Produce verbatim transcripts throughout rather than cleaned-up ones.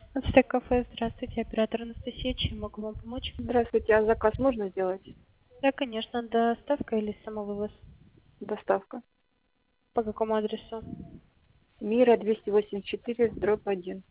Ацтек кафе, здравствуйте, оператор Анастасия, чем могу вам помочь? Здравствуйте, а заказ можно сделать? Да, конечно, доставка или самовывоз? Доставка. По какому адресу? Мира двести восемьдесят четыре, дробь один.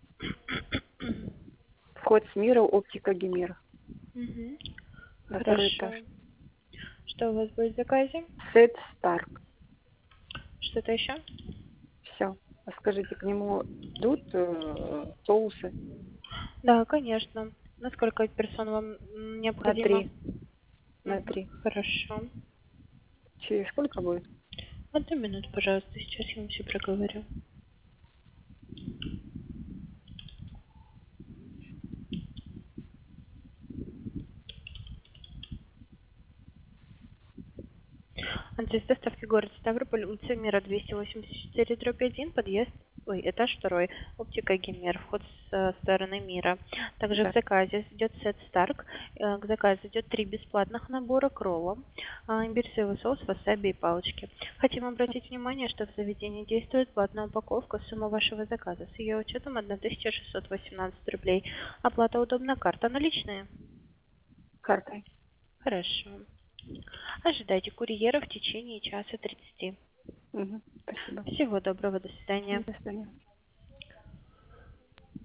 Вход с Мира, оптика Гимера. Угу. На второй этаж. Хорошо. Что у вас будет в заказе? Сет Старк. Что-то еще? Все. А скажите, к нему идут э, соусы? Да, конечно. На сколько персон вам м, На необходимо? три. На Мгм. три. Хорошо. Через сколько будет? Одну минуту, пожалуйста, сейчас я вам все проговорю. Адрес доставки город Ставрополь, улица Мира, двести восемьдесят четыре, дробь один, подъезд, ой, этаж второй, оптика Гимер, вход с э, стороны Мира. Также в Да. заказе идет сет Старк, э, к заказу идет три бесплатных набора к роллам, э, имбирь, соевый соус, васаби и палочки. Хотим обратить внимание, что в заведении действует платная упаковка. Сумма вашего заказа с ее учетом тысяча шестьсот восемнадцать рублей. Оплата удобна, карта наличная. Картой. Хорошо. Ожидайте курьера в течение часа тридцати. Угу. Спасибо. Всего доброго, до свидания. До свидания.